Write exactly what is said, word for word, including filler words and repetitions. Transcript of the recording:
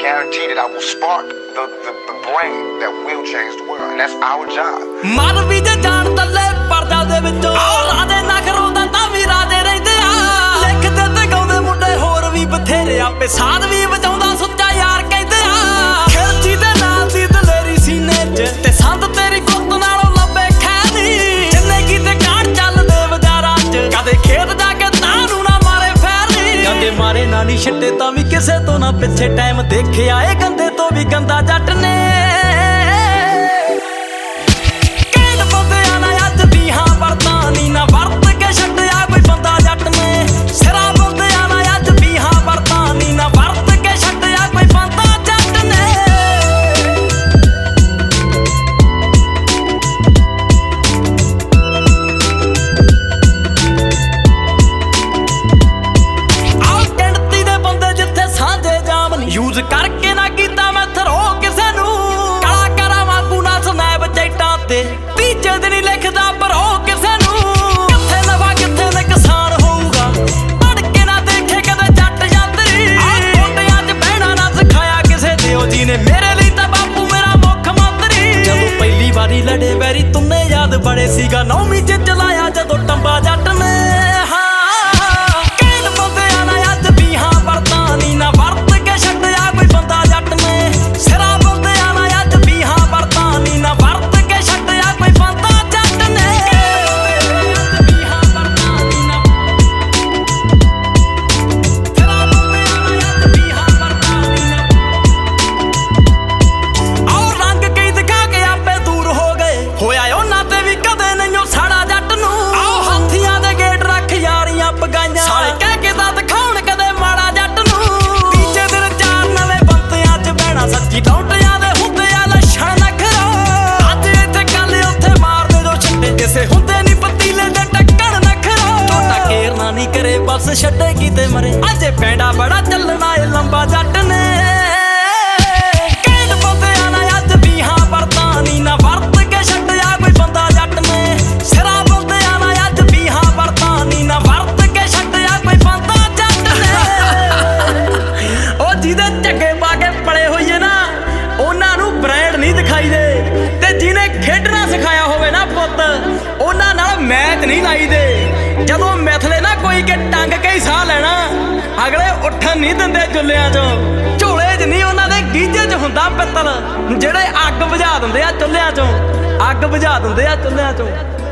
guarantee that I will spark the, the, the brain that will change the world, and that's our job. ਮਨ ਵੀ ਜੇ ਜਾਣ ਤੱਲੇ ਪਰਦਾ ਦੇ ਵਿੱਚੋਂ ਰਾਜੇ ਨਾ ਖਰੋਦਾ ਤਾਂ ਵੀ ਰਾਜੇ ਰਹਿੰਦੇ ਆ ਲਿਖਦੇ ਤੇ ਗਾਉਂਦੇ ਮੁੰਡੇ ਹੋਰ ਵੀ ਬਥੇਰੇ ਆਪੇ ਸਾਧ ਵੀ ਬਚਾਉਂਦਾ ਸੁੱਚਾ ਯਾਰ ਕਹਿੰਦੇ ਆ ਖਿਲਜੀ ਦੇ ਨਾਲ ਦੀ ਦਲੇਰੀ ਸੀਨੇ 'ਚ ਤੇ ਸੰਦ ਤੇਰੀ ਗੁੱਤ ਨਾਲੋਂ ਲੱਭੇ ਖੈਦੀ ਜਿੰਨੇ ਕੀਤੇ ਕਾਂਡ ਚੱਲਦੇ ਬਾਜ਼ਾਰਾਂ 'ਚ ਕਦੇ ਖੇਤ ਜਾ ਕੇ ਤਾਂ ਨੂੰ ਨਾ ਮਾਰੇ ਫੈਰੀ ਕਦੇ ਮਾਰੇ ਨਾ ਨੀ ਛੱਡੇ ਤਾਂ ਵੀ ਕਿਸੇ ਤੋਂ ਨਾ ਪਿੱਛੇ ਟਾਈਮ ਦੇਖਿਆ ਏ ਗੰਦੇ ਤੋਂ ਵੀ ਗੰਦਾ ਜੱਟ ਨੇ ਯੂਜ਼ ਕਰਕੇ ਨਾ ਕੀਤਾ ਮੈਂ ਥਰੋ ਕਿਸੇ ਨੂੰ ਕਾਲਾ ਕਰਾਂ ਵਾਂਗੂ ਨਾ ਸਨੈਪ ਚੈਟਾਂ ਤੇ ਤੀਜੇ ਦਿਨ ਹੀ ਲਿਖਦਾ ਭਰੋ ਕਿਸੇ ਨੂੰ ਕਿੱਥੇ ਨਵਾ ਕਿੱਥੇ ਨੁਕਸਾਨ ਹੋਊਗਾ ਪੜ ਕੇ ਨਾ ਦੇਖੇ ਕਦੇ ਜੱਟ ਜਾਂਦਰੀ ਗੋਡਿਆਂ 'ਚ ਬਹਿਣਾ ਨਾ ਸਿਖਾਇਆ ਕਿਸੇ ਦਿਓ ਜੀ ਨੇ ਮੇਰੇ ਲਈ ਤਾਂ ਬਾਪੂ ਮੇਰਾ ਮੁੱਖ ਮੰਤਰੀ ਜਦੋਂ ਪਹਿਲੀ ਵਾਰੀ ਲੜੇ ਵੈਰੀ ਤੁੰਨੇ ਯਾਦ ਬੜੇ ਸੀਗਾ ਨੌਵੀਂ 'ਚ ਚਲਾਇਆ ਜਦੋਂ ਟੰਬਾ ਜੱਟ ਨੇ ਸਾਲੇ ਕਹਿ ਕੇ ਤਾਂ ਦਿਖਾਉਣ ਕਦੇ ਮਾੜਾ ਜੱਟ ਨੂੰ ਤੀਜੇ ਦਿਨ ਚਾਰ ਨਵੇਂ ਬੰਤਿਆਂ 'ਚ ਬਹਿਣਾ ਸੱਚੀ ਟੌਂਟਿਆਂ ਦੇ ਹੁੰਦੇ ਆ ਲੱਛਣ ਨਖਰਾ ਅੱਜ ਇੱਥੇ ਗੱਲ ਉੱਥੇ ਮਾਰਦੇ ਜੋ ਛੱਡੇ ਕਿਸੇ ਹੁੰਦੇ ਨੀ ਪਤੀਲੇ ਦੇ ਟੱਕਣ ਨਖਰਾ ਟੋਟਾ ਕੇਰਨਾ ਨੀ ਕਰੇ ਬਸ ਛੱਡੇ ਕਿਤੇ ਮਰੇ ਅਜੇ ਪੈਂਡਾ ਬੜਾ ਚੱਲਣਾ ਏ ਲੰਬਾ ਜੱਟ ਨੇ ਕੈਦ ਬੰਦਿਆਂ ਨਾਲ ਅੱਜ ਵੀਹਾਂ ਵਰਤਾਂ ਨੀ ਨਾ ਵਰਤ ਕੇ ਛੱਡਿਆ ਕੋਈ ਬੰਦਾ ਜੱਟ ਨੇ ਸਿਰਾ ਬੰਦਿਆਂ ਨਾਲ ਅੱਜ ਵੀਹਾਂ ਵਰਤਾਂ ਨੀ ਨਾ ਵਰਤ ਜਿਹਦੇ ਝੱਗੇ ਪਾ ਕੇ ਪਲੇ ਹੋਈਏ ਨਾ ਉਹਨਾਂ ਨੂੰ ਬ੍ਰਾਂਡ ਨਹੀਂ ਦਿਖਾਈ ਦੇ ਤੇ ਜਿਹਨੇ ਖੇਡਣਾ ਸਿਖਾਇਆ ਹੋਵੇ ਨਾ ਪੁੱਤ ਉਹਨਾਂ ਨਾਲ ਮੈਚ ਨਹੀਂ ਲਾਈ ਦੇ ਜਦੋਂ ਮਿਥਲੇ ਨਾ ਕੋਈ ਕੇ ਟੰਗ ਕੇ ਹੀ ਸਾਹ ਲੈਣਾ ਅਗਲੇ ਉੱਠਣ ਨਹੀਂ ਦਿੰਦੇ ਚੁੱਲਿਆਂ 'ਚੋਂ ਝੋਲੇ 'ਚ ਨਹੀਂ ਉਹਨਾਂ ਦੇ ਗੀਝੇ 'ਚ ਹੁੰਦਾ ਪਿੱਤਲ ਜਿਹੜੇ ਅੱਗ ਬੁਝਾ ਦਿੰਦੇ ਆ ਚੁੱਲਿਆਂ 'ਚੋਂ ਅੱਗ ਬੁਝਾ ਦਿੰਦੇ ਆ ਚੁੱਲਿਆਂ 'ਚੋਂ